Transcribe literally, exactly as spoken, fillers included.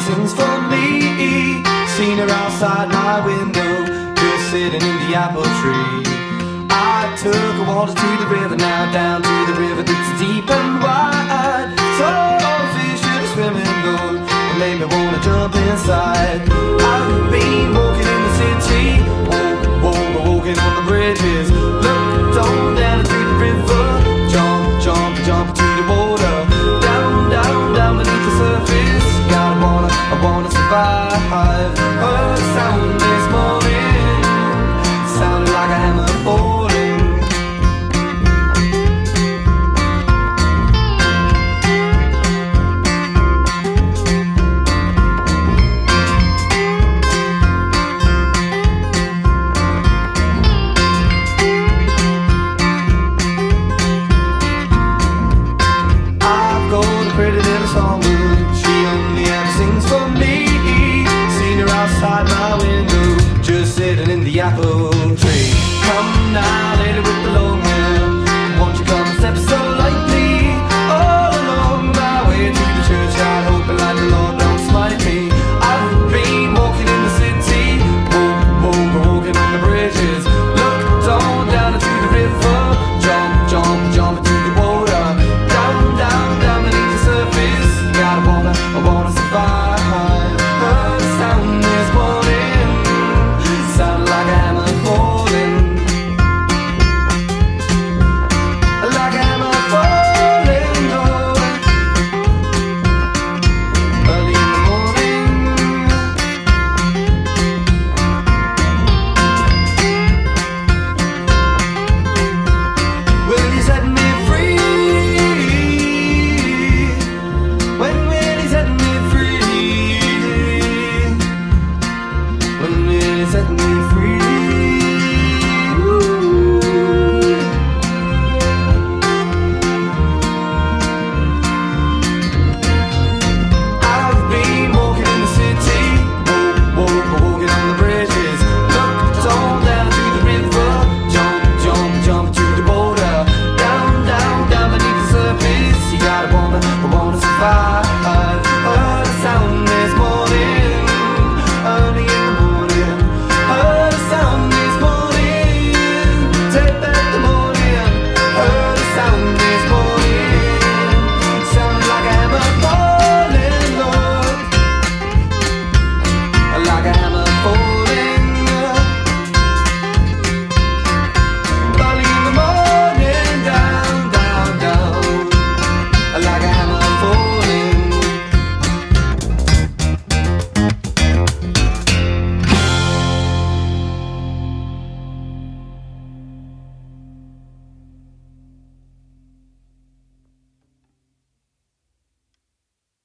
sings for me. Seen her outside my window, just sitting in the apple tree. I took a water to the river, now down to the river that's deep and wide. So all the fish are swimming low, it made me wanna jump inside. I've been walking in the city, walk, walk, walking on the bridges. Looked on down to the river, jump, jump, jump to the water. Down, down, down beneath the surface. God, I wanna, I wanna survive. Heard a sound this morning, sounded like a hammer.